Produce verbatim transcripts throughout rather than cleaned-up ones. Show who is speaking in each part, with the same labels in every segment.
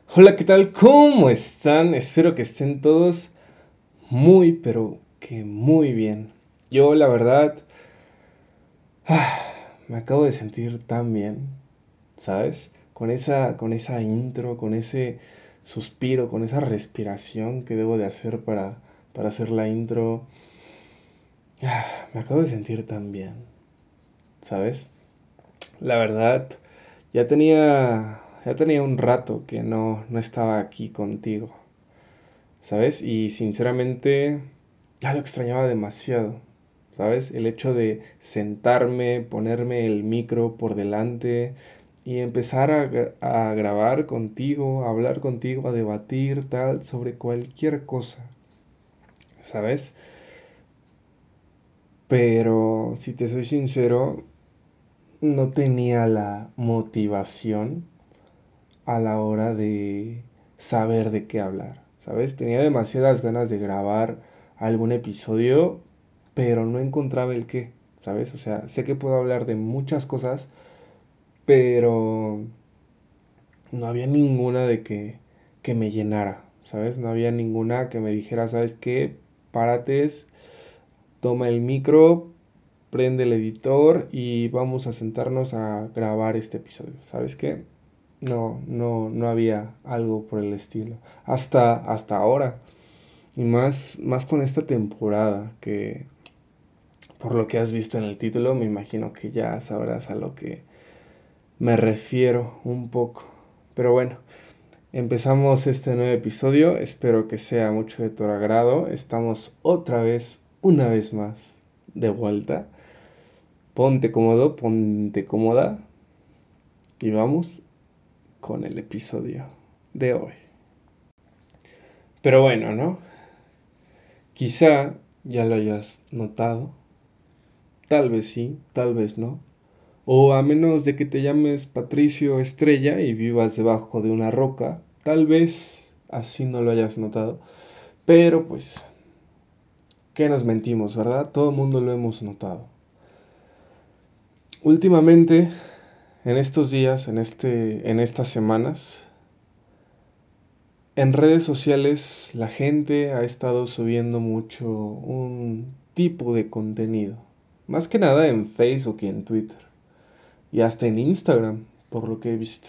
Speaker 1: Hola, ¿qué tal? ¿Cómo están? Espero que estén todos muy, pero que muy bien. Yo, la verdad, ah, me acabo de sentir tan bien, ¿sabes? Con esa, con esa intro, con ese suspiro, con esa respiración que debo de hacer para, para hacer la intro. Ah, me acabo de sentir tan bien, ¿sabes? La verdad, ya tenía, ya tenía un rato que no, no estaba aquí contigo. ¿Sabes? Y sinceramente ya lo extrañaba demasiado, ¿sabes? El hecho de sentarme, ponerme el micro por delante y empezar a, gra- a grabar contigo, a hablar contigo, a debatir tal sobre cualquier cosa, ¿sabes? Pero si te soy sincero, no tenía la motivación a la hora de saber de qué hablar, ¿sabes? Tenía demasiadas ganas de grabar algún episodio, pero no encontraba el qué, ¿sabes? O sea, sé que puedo hablar de muchas cosas, pero no había ninguna de que, que me llenara, ¿sabes? No había ninguna que me dijera, ¿sabes qué? Párate, toma el micro, prende el editor y vamos a sentarnos a grabar este episodio, ¿sabes qué? No, no, no había algo por el estilo. Hasta, hasta ahora. Y más, más con esta temporada, que por lo que has visto en el título, me imagino que ya sabrás a lo que me refiero un poco. Pero bueno, empezamos este nuevo episodio. Espero que sea mucho de tu agrado. Estamos otra vez, una vez más, de vuelta. Ponte cómodo, ponte cómoda. Y vamos con el episodio de hoy. Pero bueno, ¿no? Quizá ya lo hayas notado, tal vez sí, tal vez no, o a menos de que te llames Patricio Estrella y vivas debajo de una roca, tal vez así no lo hayas notado, pero pues, ¿qué nos mentimos, verdad? Todo el mundo lo hemos notado. Últimamente, en estos días, en este, en estas semanas, en redes sociales la gente ha estado subiendo mucho un tipo de contenido, más que nada en Facebook y en Twitter. Y hasta en Instagram, por lo que he visto.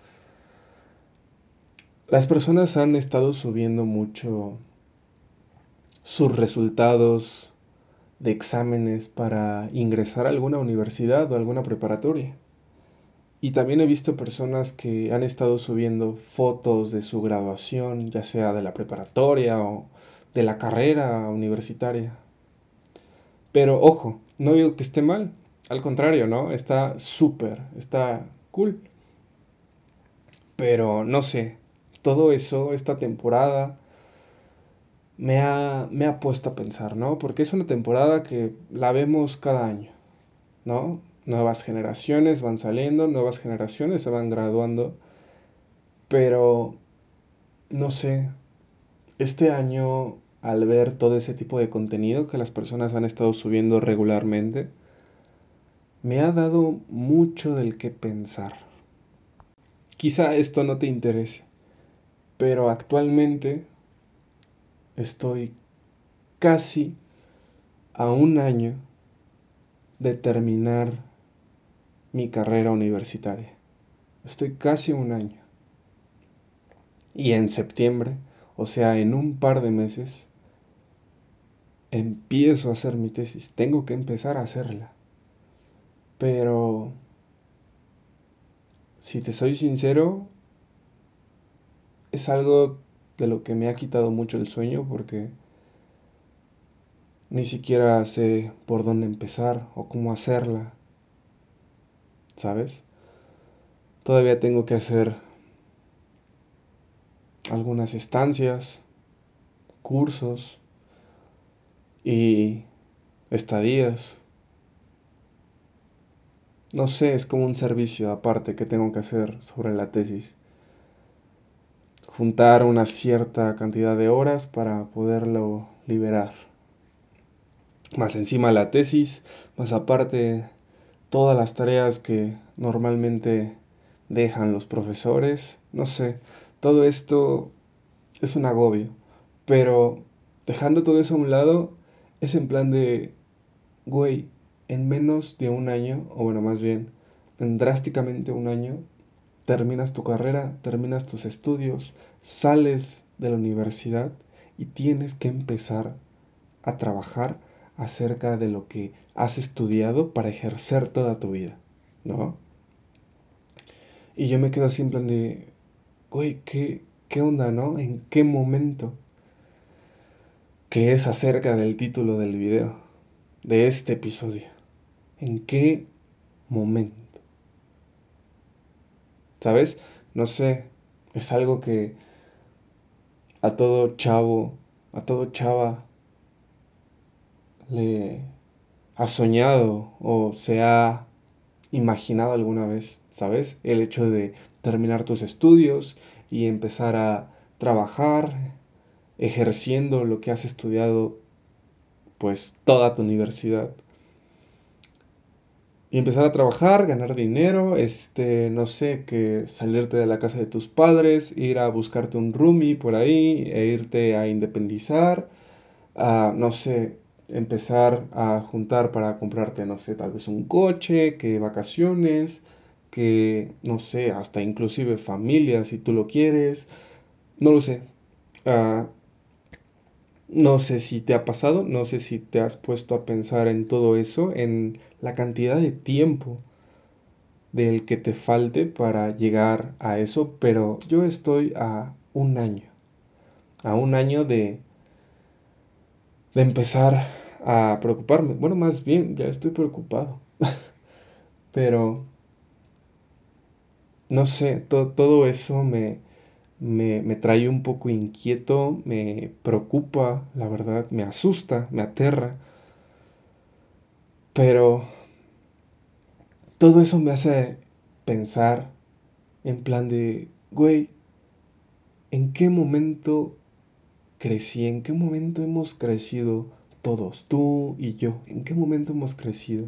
Speaker 1: Las personas han estado subiendo mucho sus resultados de exámenes para ingresar a alguna universidad o alguna preparatoria. Y también he visto personas que han estado subiendo fotos de su graduación, ya sea de la preparatoria o de la carrera universitaria. Pero ojo, no digo que esté mal, al contrario, ¿no? Está súper, está cool. Pero no sé, todo eso, esta temporada, me ha, me ha puesto a pensar, ¿no? Porque es una temporada que la vemos cada año, ¿no? Nuevas generaciones van saliendo, nuevas generaciones se van graduando, pero no sé, este año al ver todo ese tipo de contenido que las personas han estado subiendo regularmente, me ha dado mucho del que pensar. Quizá esto no te interese, pero actualmente estoy casi a un año de terminar mi carrera universitaria. Estoy casi un año. Y en septiembre, o sea, en un par de meses, empiezo a hacer mi tesis. Tengo que empezar a hacerla. Pero, si te soy sincero, es algo de lo que me ha quitado mucho el sueño porque ni siquiera sé por dónde empezar o cómo hacerla, ¿sabes? Todavía tengo que hacer algunas estancias, cursos y estadías. No sé, es como un servicio aparte que tengo que hacer sobre la tesis. Juntar una cierta cantidad de horas para poderlo liberar. Más encima la tesis, más aparte todas las tareas que normalmente dejan los profesores. No sé, todo esto es un agobio. Pero dejando todo eso a un lado, es en plan de, güey, en menos de un año, o bueno, más bien, en drásticamente un año, terminas tu carrera, terminas tus estudios, sales de la universidad y tienes que empezar a trabajar acerca de lo que has estudiado para ejercer toda tu vida, ¿no? Y yo me quedo así en plan de, güey, ¿qué, qué onda, no? ¿En qué momento? Que es acerca del título del video, de este episodio. ¿En qué momento? ¿Sabes? No sé, es algo que a todo chavo, a todo chava le ha soñado o se ha imaginado alguna vez, ¿sabes? El hecho de terminar tus estudios y empezar a trabajar ejerciendo lo que has estudiado pues toda tu universidad. Y empezar a trabajar, ganar dinero, este, no sé, que salirte de la casa de tus padres, ir a buscarte un roomie por ahí, e irte a independizar, a, no sé, empezar a juntar para comprarte, no sé, tal vez un coche, que vacaciones, que, no sé, hasta inclusive familia si tú lo quieres, no lo sé. Ah, no sé si te ha pasado, no sé si te has puesto a pensar en todo eso, en la cantidad de tiempo del que te falte para llegar a eso, pero yo estoy a un año, a un año de, de empezar a preocuparme. Bueno, más bien, ya estoy preocupado, pero no sé, to- todo eso me, me, me trae un poco inquieto, me preocupa, la verdad, me asusta, me aterra, pero todo eso me hace pensar en plan de, güey, ¿en qué momento crecí? ¿En qué momento hemos crecido todos, tú y yo? ¿En qué momento hemos crecido?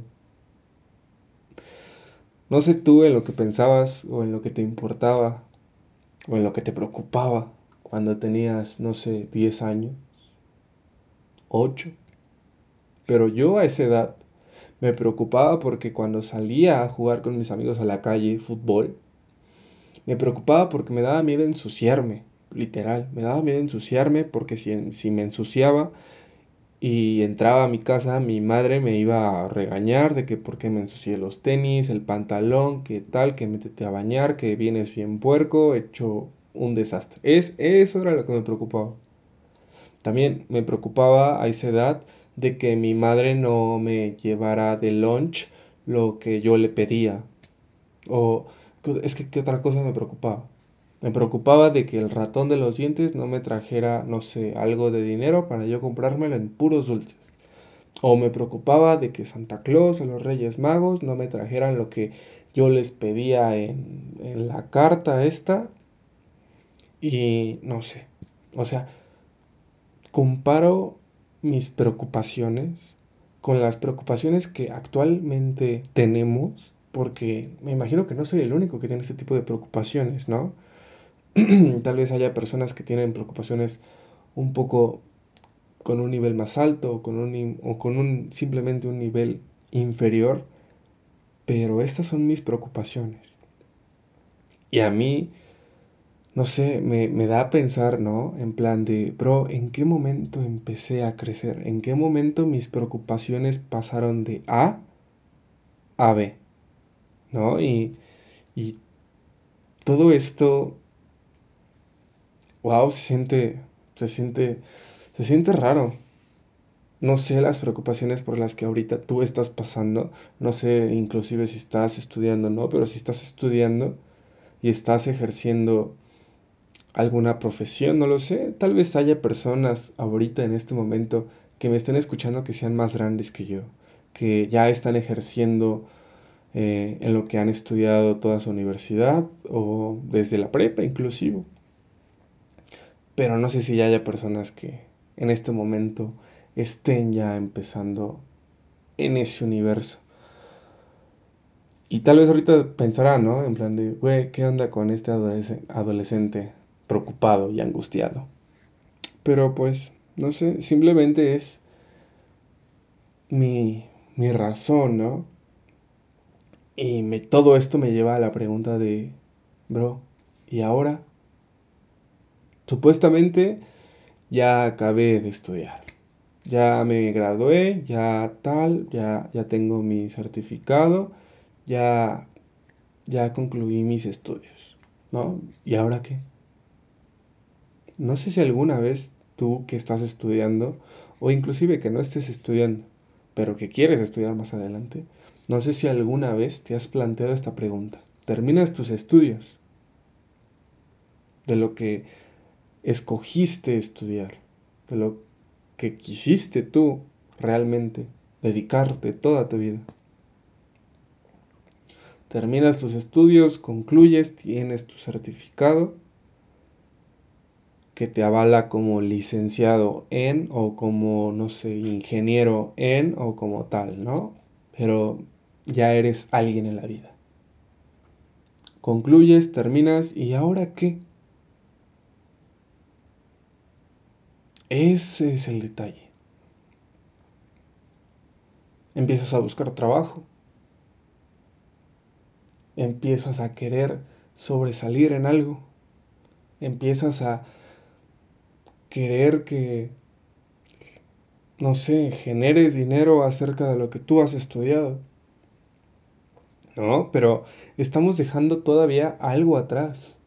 Speaker 1: No sé tú en lo que pensabas o en lo que te importaba o en lo que te preocupaba cuando tenías, no sé, diez años, ocho. Pero yo a esa edad me preocupaba porque cuando salía a jugar con mis amigos a la calle, fútbol, me preocupaba porque me daba miedo ensuciarme, literal. Me daba miedo ensuciarme porque si, si me ensuciaba y entraba a mi casa, mi madre me iba a regañar de que por qué me ensucié los tenis, el pantalón, que tal, que métete a bañar, que vienes bien puerco, hecho un desastre. Es, eso era lo que me preocupaba. También me preocupaba a esa edad de que mi madre no me llevara de lunch lo que yo le pedía. O es que, ¿qué otra cosa me preocupaba? Me preocupaba de que el ratón de los dientes no me trajera, no sé, algo de dinero para yo comprármelo en puros dulces. O me preocupaba de que Santa Claus o los Reyes Magos no me trajeran lo que yo les pedía en, en la carta esta. Y no sé. O sea, comparo mis preocupaciones con las preocupaciones que actualmente tenemos. Porque me imagino que no soy el único que tiene este tipo de preocupaciones, ¿no? Tal vez haya personas que tienen preocupaciones un poco con un nivel más alto o con un, o con un simplemente un nivel inferior, pero estas son mis preocupaciones. Y a mí, no sé, me, me da a pensar, ¿no? En plan de, bro, ¿en qué momento empecé a crecer? ¿En qué momento mis preocupaciones pasaron de A a B? ¿No? Y, y todo esto, wow, se siente, se siente, se siente raro. No sé las preocupaciones por las que ahorita tú estás pasando, no sé inclusive si estás estudiando o no, pero si estás estudiando y estás ejerciendo alguna profesión, no lo sé, tal vez haya personas ahorita en este momento que me estén escuchando que sean más grandes que yo, que ya están ejerciendo eh, en lo que han estudiado toda su universidad o desde la prepa inclusive, pero no sé si ya haya personas que en este momento estén ya empezando en ese universo. Y tal vez ahorita pensará, ¿no? En plan de, güey, ¿qué onda con este adolesc- adolescente? preocupado y angustiado. Pero pues, no sé, simplemente es mi, mi razón, ¿no? Y me, todo esto me lleva a la pregunta de, bro, ¿y ahora? Supuestamente ya acabé de estudiar. Ya me gradué, ya tal, ya, ya tengo mi certificado, ya, ya concluí mis estudios, ¿no? ¿Y ahora qué? No sé si alguna vez tú que estás estudiando, o inclusive que no estés estudiando, pero que quieres estudiar más adelante, no sé si alguna vez te has planteado esta pregunta. Terminas tus estudios de lo que escogiste estudiar, de lo que quisiste tú realmente dedicarte toda tu vida. Terminas tus estudios, concluyes, tienes tu certificado que te avala como licenciado en o como, no sé, ingeniero en o como tal, ¿no? Pero ya eres alguien en la vida. Concluyes, terminas y ¿ahora qué? Ese es el detalle. Empiezas a buscar trabajo, empiezas a querer sobresalir en algo, empiezas a querer que, no sé, generes dinero acerca de lo que tú has estudiado, ¿no? Pero estamos dejando todavía algo atrás.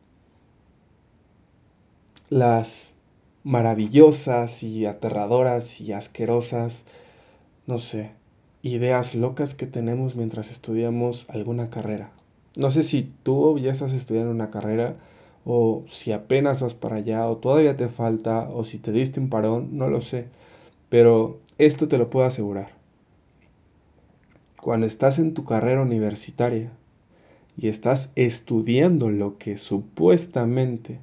Speaker 1: Las maravillosas y aterradoras y asquerosas, no sé, ideas locas que tenemos mientras estudiamos alguna carrera. No sé si tú ya estás estudiando una carrera o si apenas vas para allá o todavía te falta o si te diste un parón, no lo sé. Pero esto te lo puedo asegurar. Cuando estás en tu carrera universitaria y estás estudiando lo que supuestamente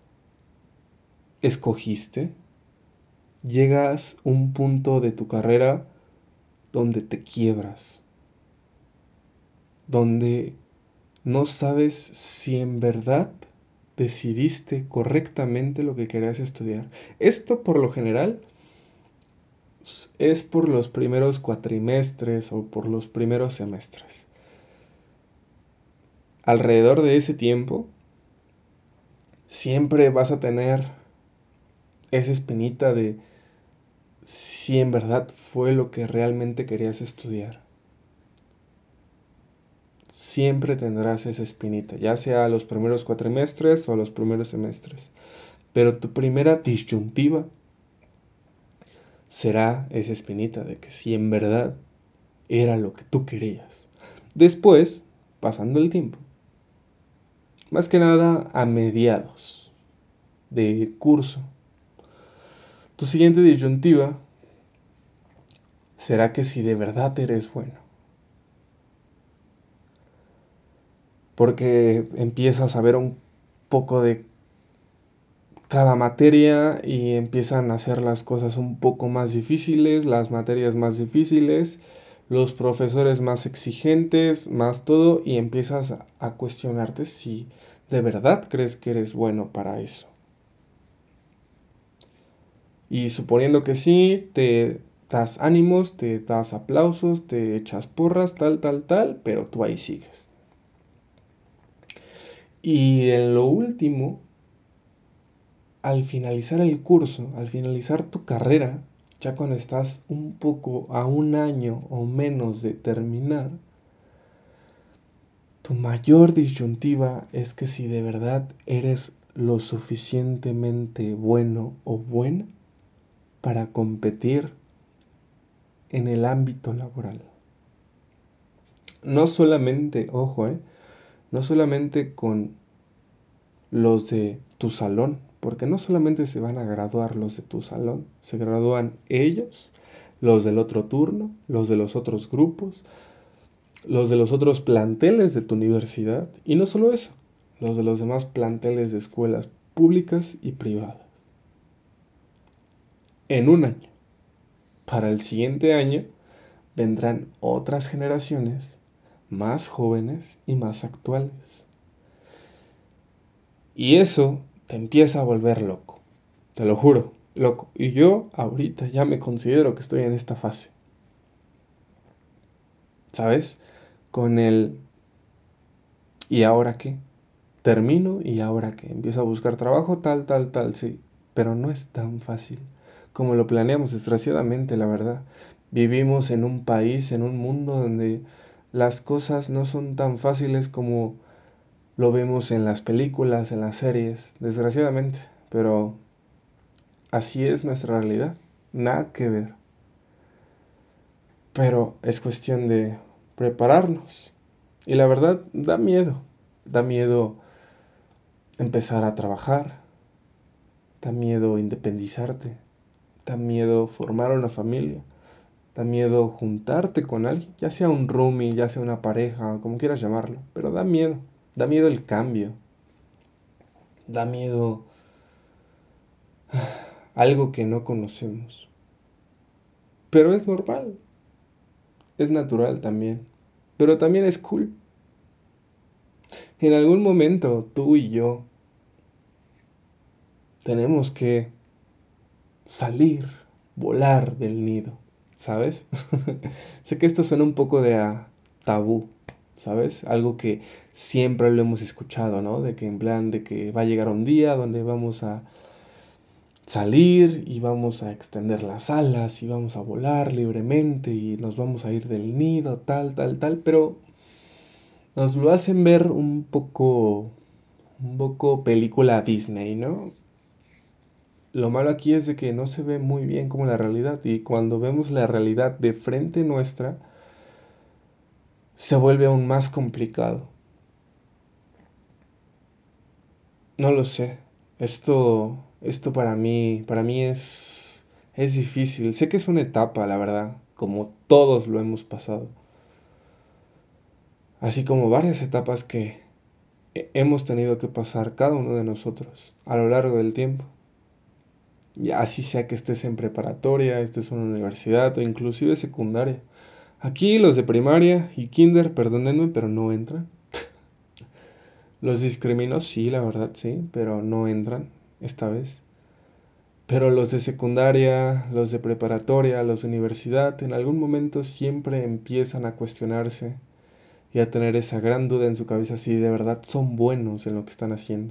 Speaker 1: escogiste, llegas a un punto de tu carrera donde te quiebras, donde no sabes si en verdad decidiste correctamente lo que querías estudiar. Esto por lo general es por los primeros cuatrimestres o por los primeros semestres. Alrededor de ese tiempo siempre vas a tener esa espinita de si en verdad fue lo que realmente querías estudiar. Siempre tendrás esa espinita, ya sea los primeros cuatrimestres o los primeros semestres. Pero tu primera disyuntiva será esa espinita de que si en verdad era lo que tú querías. Después, pasando el tiempo, más que nada a mediados de curso, tu siguiente disyuntiva será que si de verdad eres bueno. Porque empiezas a ver un poco de cada materia y empiezan a hacer las cosas un poco más difíciles, las materias más difíciles, los profesores más exigentes, más todo, y empiezas a, a cuestionarte si de verdad crees que eres bueno para eso. Y suponiendo que sí, te das ánimos, te das aplausos, te echas porras, tal, tal, tal, pero tú ahí sigues. Y en lo último, al finalizar el curso, al finalizar tu carrera, ya cuando estás un poco a un año o menos de terminar, tu mayor disyuntiva es que si de verdad eres lo suficientemente bueno o buena para competir en el ámbito laboral. No solamente, ojo, eh, no solamente con los de tu salón, porque no solamente se van a graduar los de tu salón, se gradúan ellos, los del otro turno, los de los otros grupos, los de los otros planteles de tu universidad, y no solo eso, los de los demás planteles de escuelas públicas y privadas. En un año. Para el siguiente año vendrán otras generaciones más jóvenes y más actuales. Y eso te empieza a volver loco. Te lo juro, loco. Y yo ahorita ya me considero que estoy en esta fase. ¿Sabes? Con el ¿y ahora qué? Termino y ahora qué. Empiezo a buscar trabajo, tal, tal, tal, sí. Pero no es tan fácil como lo planeamos, desgraciadamente, la verdad. Vivimos en un país, en un mundo donde las cosas no son tan fáciles como lo vemos en las películas, en las series, desgraciadamente. Pero así es nuestra realidad. Nada que ver. Pero es cuestión de prepararnos. Y la verdad, da miedo. Da miedo empezar a trabajar. Da miedo independizarte. Da miedo formar una familia. Da miedo juntarte con alguien, ya sea un roomie, ya sea una pareja, como quieras llamarlo. Pero da miedo. Da miedo el cambio. Da miedo algo que no conocemos. Pero es normal. Es natural también. Pero también es cool. En algún momento tú y yo tenemos que salir, volar del nido, ¿sabes? Sé que esto suena un poco de a tabú, ¿sabes? Algo que siempre lo hemos escuchado, ¿no? De que en plan de que va a llegar un día donde vamos a salir y vamos a extender las alas y vamos a volar libremente y nos vamos a ir del nido, tal, tal, tal, pero nos lo hacen ver un poco, un poco película Disney, ¿no? Lo malo aquí es de que no se ve muy bien como la realidad y cuando vemos la realidad de frente nuestra se vuelve aún más complicado. No lo sé. Esto esto para mí para mí es es difícil. Sé que es una etapa, la verdad, como todos lo hemos pasado. Así como varias etapas que he- hemos tenido que pasar cada uno de nosotros a lo largo del tiempo. Y así sea que estés en preparatoria, estés en una universidad o inclusive secundaria. Aquí los de primaria y kinder, perdónenme, pero no entran. Los discrimino, sí, la verdad, sí, pero no entran esta vez. Pero los de secundaria, los de preparatoria, los de universidad, en algún momento siempre empiezan a cuestionarse y a tener esa gran duda en su cabeza si de verdad son buenos en lo que están haciendo.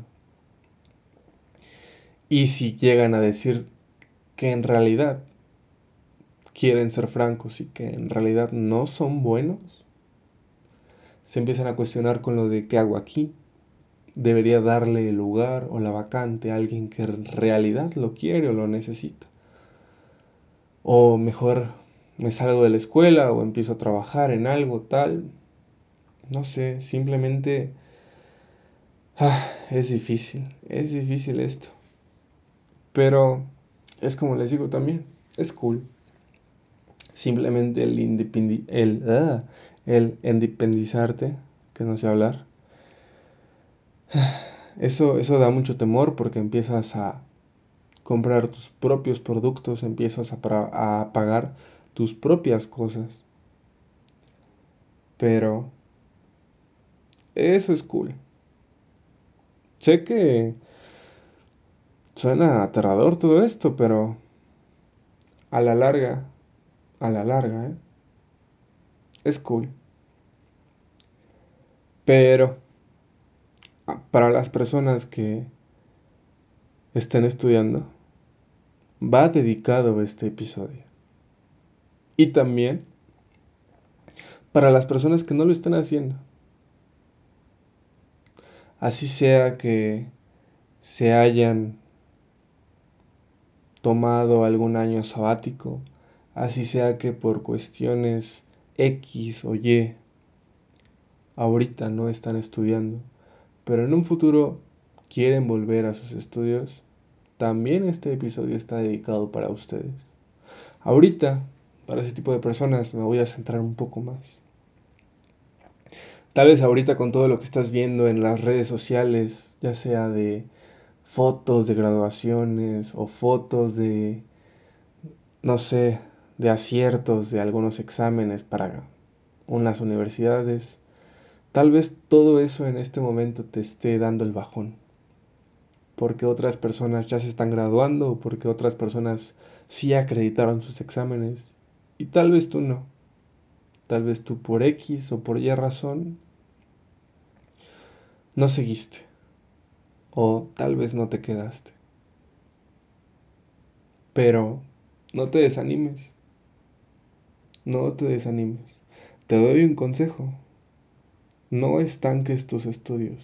Speaker 1: Y si llegan a decir que en realidad quieren ser francos y que en realidad no son buenos, se empiezan a cuestionar con lo de ¿qué hago aquí? Debería darle el lugar o la vacante a alguien que en realidad lo quiere o lo necesita. O mejor me salgo de la escuela o empiezo a trabajar en algo tal. No sé, simplemente ah, es difícil, es difícil esto. Pero es como les digo también, es cool. Simplemente el, independi el, ah, el independizarte, que no sé hablar, eso, eso da mucho temor porque empiezas a comprar tus propios productos, empiezas a, pra- a pagar tus propias cosas. Pero eso es cool. Sé que suena aterrador todo esto, pero a la larga, a la larga, ¿eh? Es cool. Pero ah, para las personas que estén estudiando, va dedicado este episodio. Y también para las personas que no lo están haciendo. Así sea que se hayan tomado algún año sabático, así sea que por cuestiones X o Y ahorita no están estudiando, pero en un futuro quieren volver a sus estudios, también este episodio está dedicado para ustedes. Ahorita, para ese tipo de personas, me voy a centrar un poco más. Tal vez ahorita con todo lo que estás viendo en las redes sociales, ya sea de fotos de graduaciones o fotos de, no sé, de aciertos de algunos exámenes para unas universidades, tal vez todo eso en este momento te esté dando el bajón. porque otras personas ya se están graduando o porque otras personas sí acreditaron sus exámenes y tal vez tú no. Tal vez tú por X o por Y razón no seguiste o tal vez no te quedaste. Pero no te desanimes, no te desanimes. Te doy un consejo, no estanques tus estudios.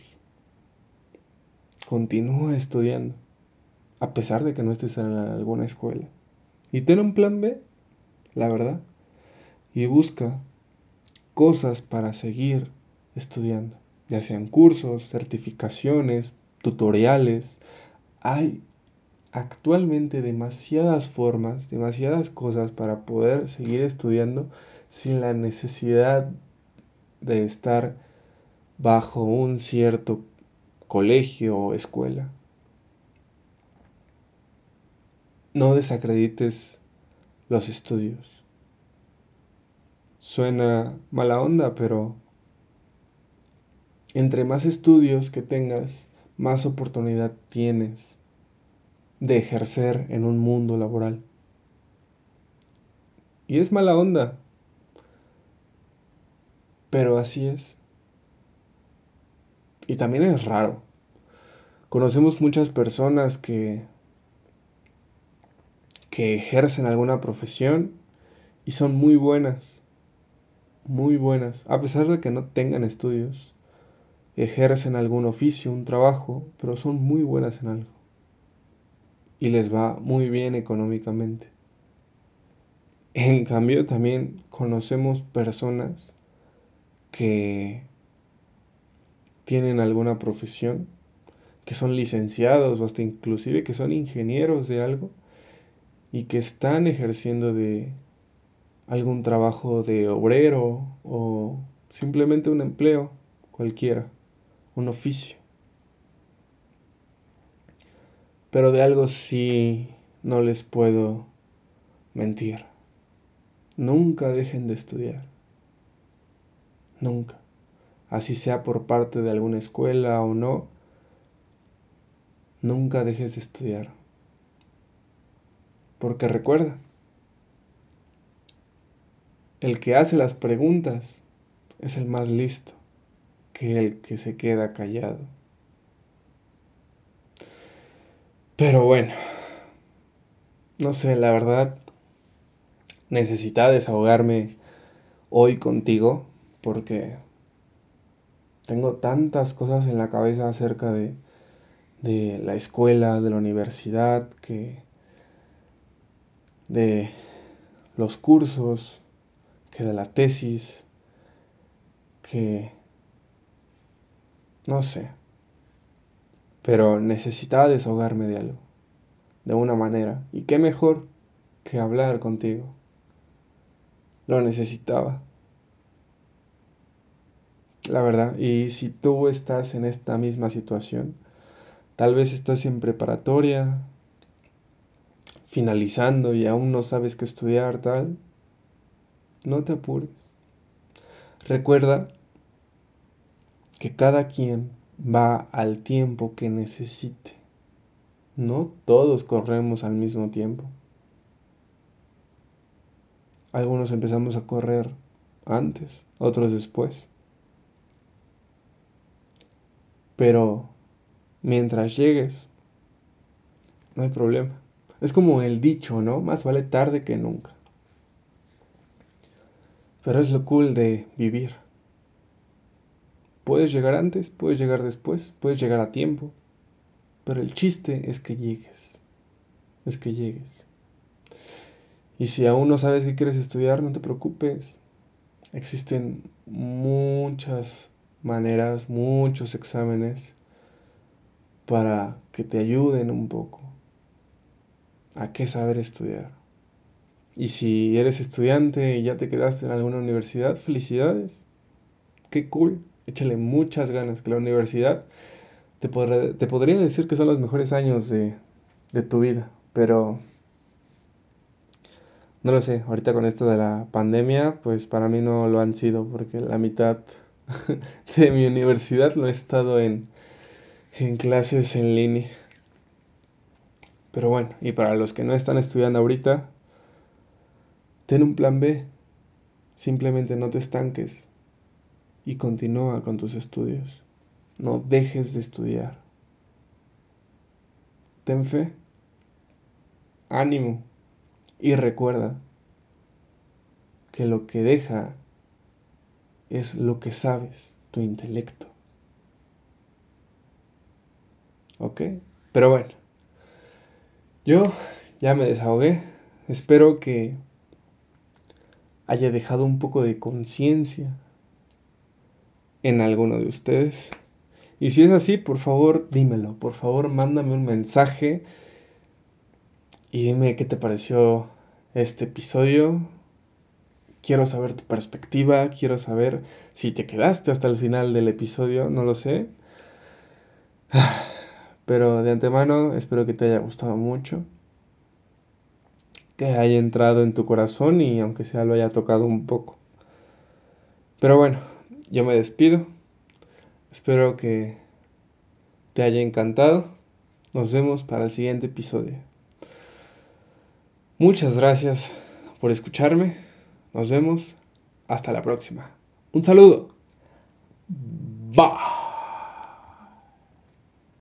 Speaker 1: Continúa estudiando, a pesar de que no estés en alguna escuela. Y ten un plan B, la verdad, y busca cosas para seguir estudiando, ya sean cursos, certificaciones, tutoriales. Hay actualmente demasiadas formas, demasiadas cosas para poder seguir estudiando sin la necesidad de estar bajo un cierto colegio o escuela. No desacredites los estudios. Suena mala onda, pero entre más estudios que tengas, más oportunidad tienes de ejercer en un mundo laboral. Y es mala onda, pero así es. Y también es raro. Conocemos muchas personas que, que ejercen alguna profesión y son muy buenas, muy buenas, a pesar de que no tengan estudios. Ejercen algún oficio, un trabajo, pero son muy buenas en algo. Y les va muy bien económicamente. En cambio, también conocemos personas que tienen alguna profesión, que son licenciados o hasta inclusive que son ingenieros de algo y que están ejerciendo de algún trabajo de obrero o simplemente un empleo cualquiera, un oficio. Pero de algo sí no les puedo mentir. Nunca dejen de estudiar. Nunca. Así sea por parte de alguna escuela o no, nunca dejes de estudiar. Porque recuerda, el que hace las preguntas es el más listo que el que se queda callado. Pero bueno, no sé, la verdad necesitaba desahogarme hoy contigo porque tengo tantas cosas en la cabeza acerca de, de la escuela, de la universidad, que de los cursos, que de la tesis, que no sé, pero necesitaba desahogarme de algo, de una manera. Y qué mejor que hablar contigo. Lo necesitaba, la verdad. Y si tú estás en esta misma situación, tal vez estás en preparatoria, finalizando y aún no sabes qué estudiar, tal, no te apures. Recuerda que cada quien va al tiempo que necesite. No todos corremos al mismo tiempo. Algunos empezamos a correr antes, otros después. Pero mientras llegues, no hay problema. Es como el dicho, ¿no? Más vale tarde que nunca. Pero es lo cool de vivir. Puedes llegar antes, puedes llegar después, puedes llegar a tiempo. Pero el chiste es que llegues. Es que llegues. Y si aún no sabes qué quieres estudiar, no te preocupes. Existen muchas maneras, muchos exámenes para que te ayuden un poco a qué saber estudiar. Y si eres estudiante y ya te quedaste en alguna universidad, felicidades. Qué cool. Échale muchas ganas, que la universidad te, podré- te podría decir que son los mejores años de, de tu vida, pero no lo sé. Ahorita con esto de la pandemia, pues para mí no lo han sido, porque la mitad de mi universidad lo he estado en, en clases en línea. Pero bueno, y para los que no están estudiando ahorita, ten un plan B. Simplemente no te estanques y continúa con tus estudios. No dejes de estudiar. Ten fe, ánimo y recuerda que lo que deja es lo que sabes, tu intelecto. ¿Ok? Pero bueno, yo ya me desahogué. Espero que haya dejado un poco de conciencia en alguno de ustedes. Y si es así, por favor, dímelo. Por favor, mándame un mensaje y dime qué te pareció este episodio. Quiero saber tu perspectiva, quiero saber si te quedaste hasta el final del episodio, no lo sé. Pero de antemano espero que te haya gustado mucho, que haya entrado en tu corazón y aunque sea lo haya tocado un poco. Pero bueno, yo me despido. Espero que te haya encantado. Nos vemos para el siguiente episodio. Muchas gracias por escucharme. Nos vemos. Hasta la próxima. Un saludo. Bye.